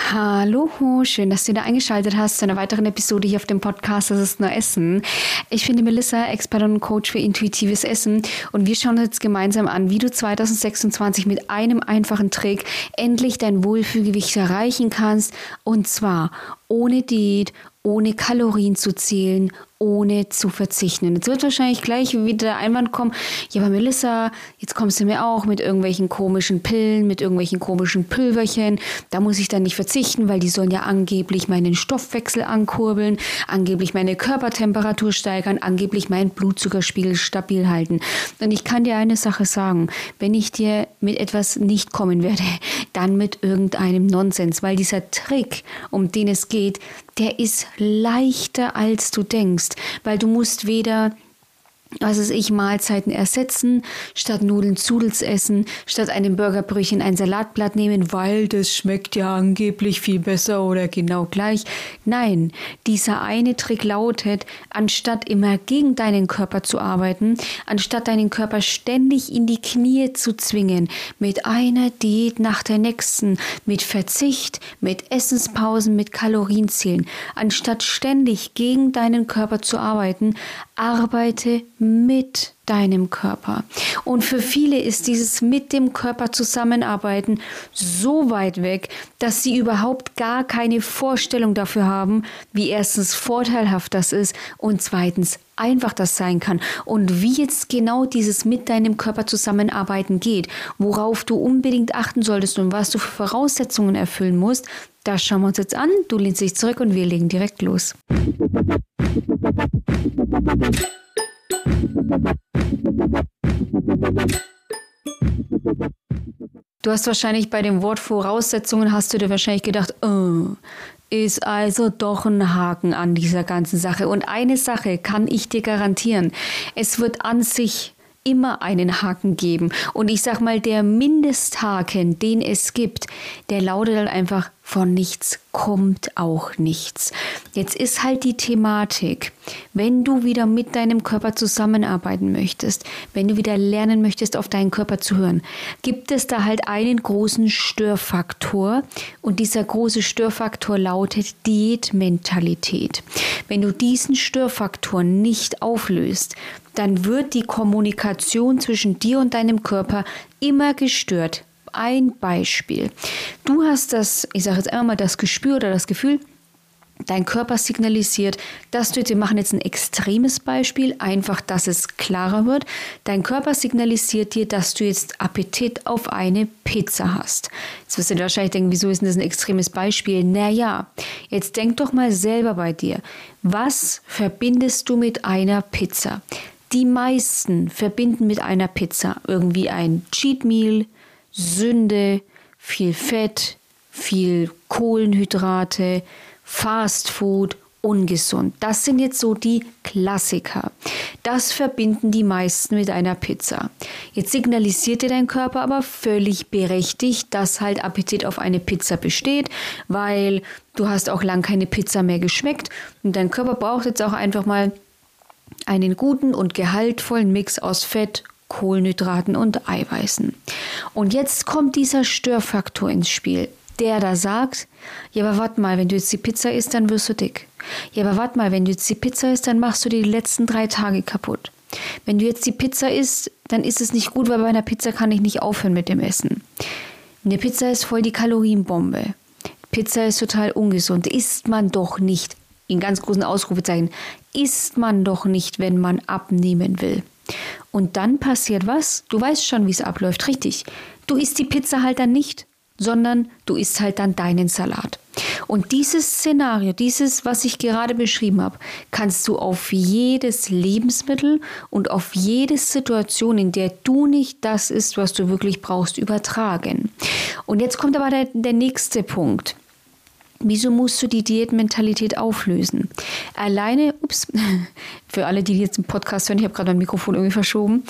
Hallo, schön, dass du wieder eingeschaltet hast zu einer weiteren Episode hier auf dem Podcast Das ist nur Essen. Ich bin die Melissa, Expertin und Coach für intuitives Essen und wir schauen uns jetzt gemeinsam an, wie du 2026 mit einem einfachen Trick endlich dein Wohlfühlgewicht erreichen kannst, und zwar ohne Diät, ohne Kalorien zu zählen, ohne zu verzichten. Und jetzt wird wahrscheinlich gleich wieder der Einwand kommen, ja, aber Melissa, jetzt kommst du mir auch mit irgendwelchen komischen Pillen, mit irgendwelchen komischen Pülverchen, da muss ich dann nicht verzichten, weil die sollen ja angeblich meinen Stoffwechsel ankurbeln, angeblich meine Körpertemperatur steigern, angeblich meinen Blutzuckerspiegel stabil halten. Und ich kann dir eine Sache sagen, wenn ich dir mit etwas nicht kommen werde, dann mit irgendeinem Nonsens, weil dieser Trick, um den es geht, der ist leichter als du denkst, weil du musst weder Mahlzeiten ersetzen, statt Nudeln Zudels essen, statt einem Burgerbrötchen ein Salatblatt nehmen, weil das schmeckt ja angeblich viel besser oder genau gleich. Nein, dieser eine Trick lautet, anstatt immer gegen deinen Körper zu arbeiten, anstatt deinen Körper ständig in die Knie zu zwingen, mit einer Diät nach der nächsten, mit Verzicht, mit Essenspausen, mit Kalorienzählen, anstatt ständig gegen deinen Körper zu arbeiten, arbeite mit deinem Körper. Und für viele ist dieses mit dem Körper zusammenarbeiten so weit weg, dass sie überhaupt gar keine Vorstellung dafür haben, wie erstens vorteilhaft das ist und zweitens einfach das sein kann. Und wie jetzt genau dieses mit deinem Körper zusammenarbeiten geht, worauf du unbedingt achten solltest und was du für Voraussetzungen erfüllen musst, das schauen wir uns jetzt an. Du lehnst dich zurück und wir legen direkt los. Du hast wahrscheinlich bei dem Wort Voraussetzungen hast du dir wahrscheinlich gedacht, ist also doch ein Haken an dieser ganzen Sache. Und eine Sache kann ich dir garantieren, es wird an sich immer einen Haken geben. Und ich sag mal, der Mindesthaken, den es gibt, der lautet halt einfach, von nichts kommt auch nichts. Jetzt ist halt die Thematik, wenn du wieder mit deinem Körper zusammenarbeiten möchtest, wenn du wieder lernen möchtest, auf deinen Körper zu hören, gibt es da halt einen großen Störfaktor und dieser große Störfaktor lautet Diätmentalität. Wenn du diesen Störfaktor nicht auflöst, dann wird die Kommunikation zwischen dir und deinem Körper immer gestört. Ein Beispiel. Du hast ich sage jetzt einmal mal das Gespür oder das Gefühl, dein Körper signalisiert, dass wir machen jetzt ein extremes Beispiel, einfach, dass es klarer wird. Dein Körper signalisiert dir, dass du jetzt Appetit auf eine Pizza hast. Jetzt wirst du dir wahrscheinlich denken, wieso ist denn das ein extremes Beispiel? Naja, jetzt denk doch mal selber bei dir. Was verbindest du mit einer Pizza? Die meisten verbinden mit einer Pizza irgendwie ein Cheat Meal, Sünde, viel Fett, viel Kohlenhydrate, Fast Food, ungesund. Das sind jetzt so die Klassiker. Das verbinden die meisten mit einer Pizza. Jetzt signalisiert dir dein Körper aber völlig berechtigt, dass halt Appetit auf eine Pizza besteht, weil du hast auch lang keine Pizza mehr geschmeckt und dein Körper braucht jetzt auch einfach mal einen guten und gehaltvollen Mix aus Fett, Kohlenhydraten und Eiweißen. Und jetzt kommt dieser Störfaktor ins Spiel, der da sagt, ja, aber warte mal, wenn du jetzt die Pizza isst, dann wirst du dick. Ja, aber warte mal, wenn du jetzt die Pizza isst, dann machst du die letzten 3 Tage kaputt. Wenn du jetzt die Pizza isst, dann ist es nicht gut, weil bei einer Pizza kann ich nicht aufhören mit dem Essen. Eine Pizza ist voll die Kalorienbombe. Pizza ist total ungesund. Isst man doch nicht, in ganz großen Ausrufezeichen, isst man doch nicht, wenn man abnehmen will. Und dann passiert was? Du weißt schon, wie es abläuft, richtig. Du isst die Pizza halt dann nicht, sondern du isst halt dann deinen Salat. Und dieses Szenario, was ich gerade beschrieben habe, kannst du auf jedes Lebensmittel und auf jede Situation, in der du nicht das isst, was du wirklich brauchst, übertragen. Und jetzt kommt aber der nächste Punkt. Wieso musst du die Diätmentalität auflösen? Alleine, für alle, die jetzt im Podcast hören, ich habe gerade mein Mikrofon irgendwie verschoben,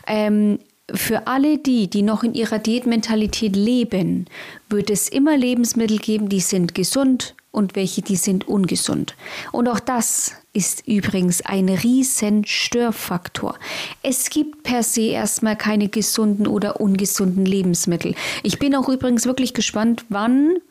für alle die noch in ihrer Diätmentalität leben, wird es immer Lebensmittel geben, die sind gesund und welche, die sind ungesund. Und auch das ist übrigens ein riesen Störfaktor. Es gibt per se erstmal keine gesunden oder ungesunden Lebensmittel. Ich bin auch übrigens wirklich gespannt, wann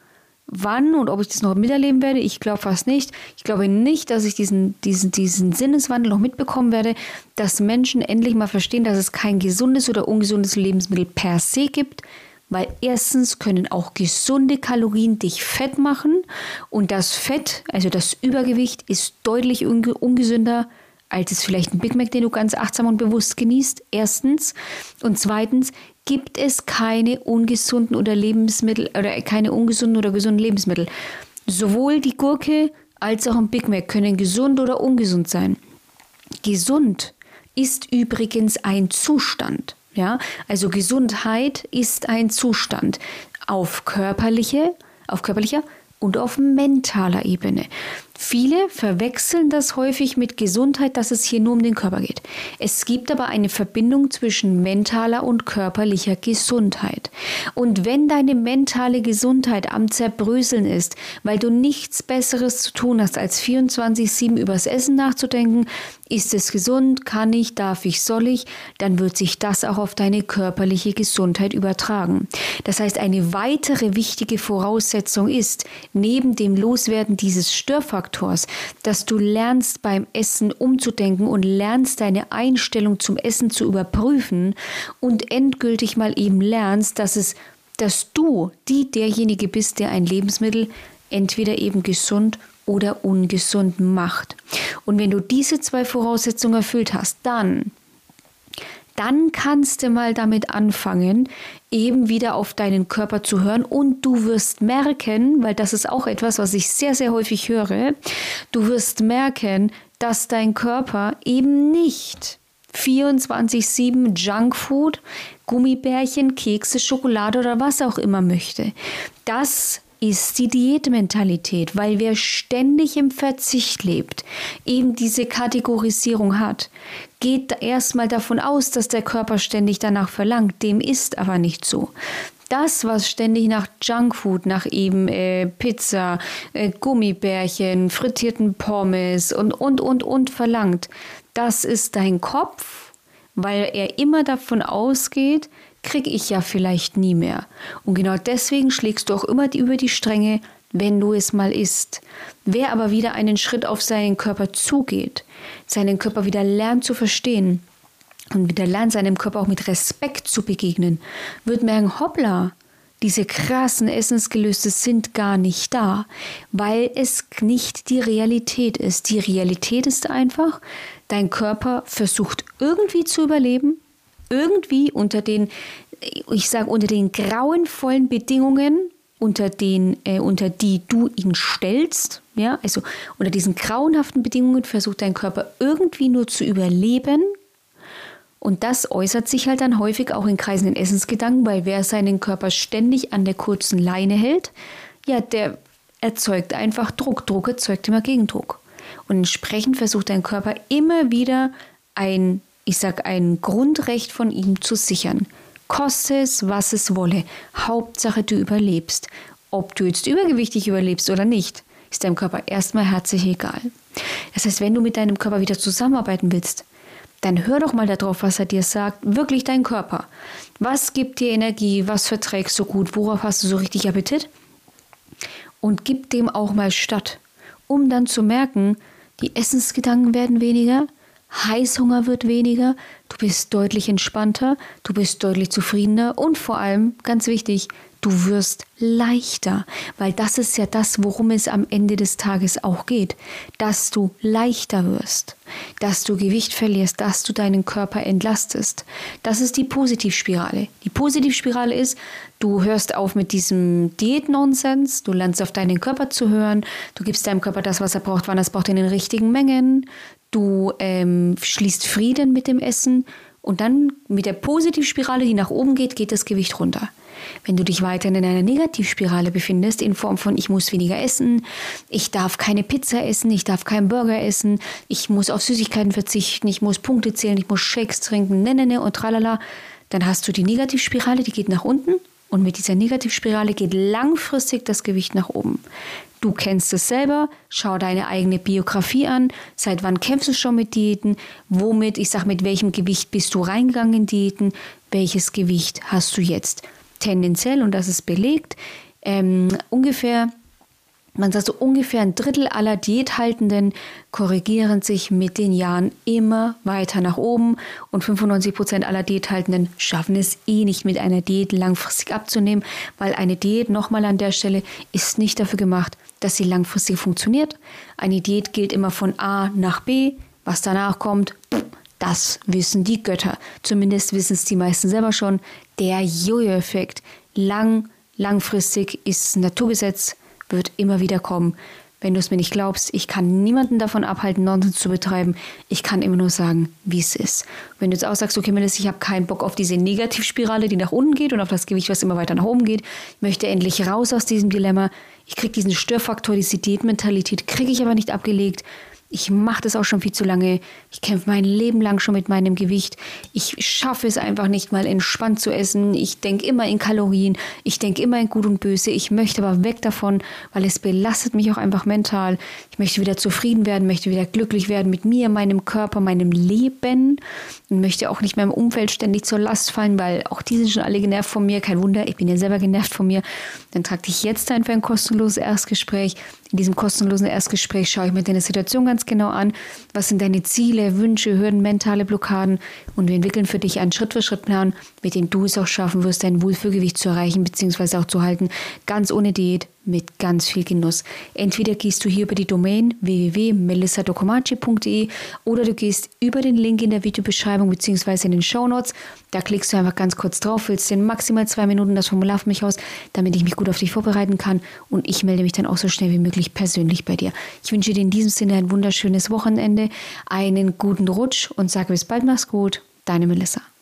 Wann und ob ich das noch miterleben werde, ich glaube fast nicht. Ich glaube nicht, dass ich diesen Sinneswandel noch mitbekommen werde, dass Menschen endlich mal verstehen, dass es kein gesundes oder ungesundes Lebensmittel per se gibt, weil erstens können auch gesunde Kalorien dich fett machen und das Fett, also das Übergewicht, ist deutlich ungesünder als es vielleicht ein Big Mac, den du ganz achtsam und bewusst genießt, erstens. Und zweitens gibt es keine ungesunden oder keine ungesunden oder gesunden Lebensmittel. Sowohl die Gurke als auch ein Big Mac können gesund oder ungesund sein. Gesund ist übrigens ein Zustand. Ja? Also Gesundheit ist ein Zustand auf körperlicher und auf mentaler Ebene. Viele verwechseln das häufig mit Gesundheit, dass es hier nur um den Körper geht. Es gibt aber eine Verbindung zwischen mentaler und körperlicher Gesundheit. Und wenn deine mentale Gesundheit am Zerbröseln ist, weil du nichts Besseres zu tun hast, als 24/7 übers Essen nachzudenken, ist es gesund, kann ich, darf ich, soll ich, dann wird sich das auch auf deine körperliche Gesundheit übertragen. Das heißt, eine weitere wichtige Voraussetzung ist, neben dem Loswerden dieses Störfaktors, dass du lernst, beim Essen umzudenken und lernst, deine Einstellung zum Essen zu überprüfen und endgültig mal eben lernst, dass du derjenige bist, der ein Lebensmittel entweder eben gesund oder ungesund macht. Und wenn du diese 2 Voraussetzungen erfüllt hast, dann kannst du mal damit anfangen, eben wieder auf deinen Körper zu hören und du wirst merken, weil das ist auch etwas, was ich sehr, sehr häufig höre, du wirst merken, dass dein Körper eben nicht 24/7 Junkfood, Gummibärchen, Kekse, Schokolade oder was auch immer möchte. Das ist die Diätmentalität, weil wer ständig im Verzicht lebt, eben diese Kategorisierung hat, geht erstmal davon aus, dass der Körper ständig danach verlangt. Dem ist aber nicht so. Das, was ständig nach Junkfood, nach eben Pizza, Gummibärchen, frittierten Pommes und verlangt, das ist dein Kopf, weil er immer davon ausgeht, kriege ich ja vielleicht nie mehr. Und genau deswegen schlägst du auch immer über die Stränge, wenn du es mal isst. Wer aber wieder einen Schritt auf seinen Körper zugeht, seinen Körper wieder lernt zu verstehen und wieder lernt, seinem Körper auch mit Respekt zu begegnen, wird merken, hoppla, diese krassen Essensgelüste sind gar nicht da, weil es nicht die Realität ist. Die Realität ist einfach, dein Körper versucht irgendwie zu überleben, irgendwie unter den grauenvollen Bedingungen, unter die du ihn stellst, ja, also unter diesen grauenhaften Bedingungen versucht dein Körper irgendwie nur zu überleben. Und das äußert sich halt dann häufig auch in kreisenden Essensgedanken, weil wer seinen Körper ständig an der kurzen Leine hält, ja, der erzeugt einfach Druck. Druck erzeugt immer Gegendruck. Und entsprechend versucht dein Körper immer wieder ein Grundrecht von ihm zu sichern. Koste es, was es wolle. Hauptsache, du überlebst. Ob du jetzt übergewichtig überlebst oder nicht, ist deinem Körper erstmal herzlich egal. Das heißt, wenn du mit deinem Körper wieder zusammenarbeiten willst, dann hör doch mal darauf, was er dir sagt. Wirklich dein Körper. Was gibt dir Energie? Was verträgst du gut? Worauf hast du so richtig Appetit? Und gib dem auch mal statt, um dann zu merken, die Essensgedanken werden weniger, Heißhunger wird weniger, du bist deutlich entspannter, du bist deutlich zufriedener und vor allem, ganz wichtig, du wirst leichter, weil das ist ja das, worum es am Ende des Tages auch geht, dass du leichter wirst, dass du Gewicht verlierst, dass du deinen Körper entlastest. Das ist die Positivspirale. Die Positivspirale ist, du hörst auf mit diesem Diät-Nonsens, du lernst auf deinen Körper zu hören, du gibst deinem Körper das, was er braucht, wann er es braucht, in den richtigen Mengen, du schließt Frieden mit dem Essen und dann mit der Positivspirale, die nach oben geht, geht das Gewicht runter. Wenn du dich weiterhin in einer Negativspirale befindest, in Form von ich muss weniger essen, ich darf keine Pizza essen, ich darf keinen Burger essen, ich muss auf Süßigkeiten verzichten, ich muss Punkte zählen, ich muss Shakes trinken, und tralala, dann hast du die Negativspirale, die geht nach unten und mit dieser Negativspirale geht langfristig das Gewicht nach oben. Du kennst es selber, schau deine eigene Biografie an, seit wann kämpfst du schon mit Diäten, mit welchem Gewicht bist du reingegangen in Diäten, welches Gewicht hast du jetzt? Tendenziell, und das ist belegt, Man sagt so ungefähr ein Drittel aller Diäthaltenden korrigieren sich mit den Jahren immer weiter nach oben und 95% aller Diäthaltenden schaffen es nicht mit einer Diät langfristig abzunehmen, weil eine Diät, nochmal an der Stelle, ist nicht dafür gemacht, dass sie langfristig funktioniert. Eine Diät gilt immer von A nach B, was danach kommt, das wissen die Götter. Zumindest wissen es die meisten selber schon. Der Jojo-Effekt, langfristig ist ein Naturgesetz, wird immer wieder kommen. Wenn du es mir nicht glaubst, ich kann niemanden davon abhalten, Nonsens zu betreiben. Ich kann immer nur sagen, wie es ist. Wenn du jetzt auch sagst, okay, Melissa, ich habe keinen Bock auf diese Negativspirale, die nach unten geht und auf das Gewicht, was immer weiter nach oben geht. Ich möchte endlich raus aus diesem Dilemma. Ich kriege diesen Störfaktor, diese Diätmentalität, kriege ich aber nicht abgelegt. Ich mache das auch schon viel zu lange. Ich kämpfe mein Leben lang schon mit meinem Gewicht. Ich schaffe es einfach nicht mal entspannt zu essen. Ich denke immer in Kalorien. Ich denke immer in Gut und Böse. Ich möchte aber weg davon, weil es belastet mich auch einfach mental. Ich möchte wieder zufrieden werden, möchte wieder glücklich werden mit mir, meinem Körper, meinem Leben. Und möchte auch nicht meinem Umfeld ständig zur Last fallen, weil auch die sind schon alle genervt von mir. Kein Wunder, ich bin ja selber genervt von mir. Dann trag dich jetzt ein für ein kostenloses Erstgespräch. In diesem kostenlosen Erstgespräch schaue ich mir deine Situation ganz genau an. Was sind deine Ziele, Wünsche, Hürden, mentale Blockaden? Und wir entwickeln für dich einen Schritt-für-Schritt-Plan, mit dem du es auch schaffen wirst, dein Wohlfühlgewicht zu erreichen bzw. auch zu halten. Ganz ohne Diät, mit ganz viel Genuss. Entweder gehst du hier über die Domain www.melissadocomaci.de oder du gehst über den Link in der Videobeschreibung bzw. in den Shownotes. Da klickst du einfach ganz kurz drauf, füllst in maximal 2 Minuten das Formular für mich aus, damit ich mich gut auf dich vorbereiten kann und ich melde mich dann auch so schnell wie möglich persönlich bei dir. Ich wünsche dir in diesem Sinne ein wunderschönes Wochenende, einen guten Rutsch und sage bis bald, mach's gut, deine Melissa.